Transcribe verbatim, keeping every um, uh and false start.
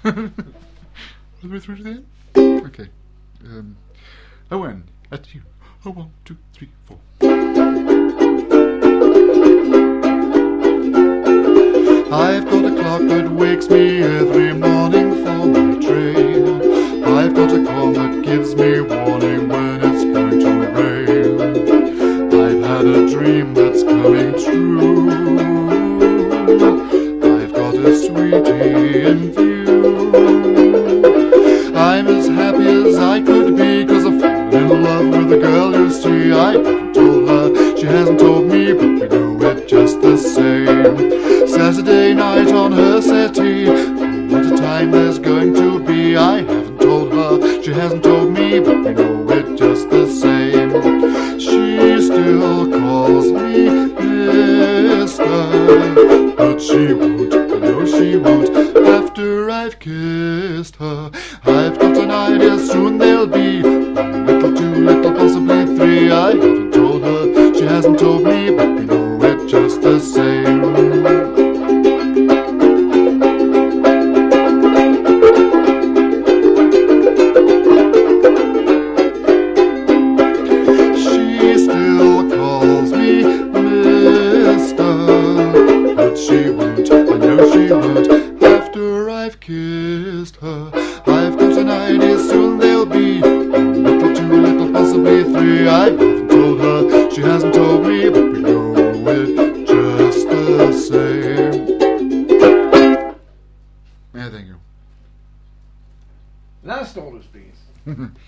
All the way through to the end? Okay. Um, Owen, at you. Oh, one, two, three, four. I've got a clock that wakes me every morning for my train. I've got a call that gives me warning when it's going to rain. I've had a dream that's coming true. I've got a sweetie in view. I'm as happy as I could be, 'cause I've fallen in love with a girl, you see. I haven't told her, she hasn't told me, but we know it just the same. Saturday night on her settee, oh, what a time there's going to be. I haven't told her, she hasn't told me, but we know it just the same. She still calls me mister, but she won't, I know she won't, after I've kissed her. I've got an idea, soon there'll be one little, two little, possibly three. I haven't told her, she hasn't told me, but we know it just the same. She won't, I know she won't, after I've kissed her. I've got an idea, soon there'll be one little, two little, possibly three. I haven't told her, she hasn't told me, but we know it just the same. Yeah, thank you. That's all this piece.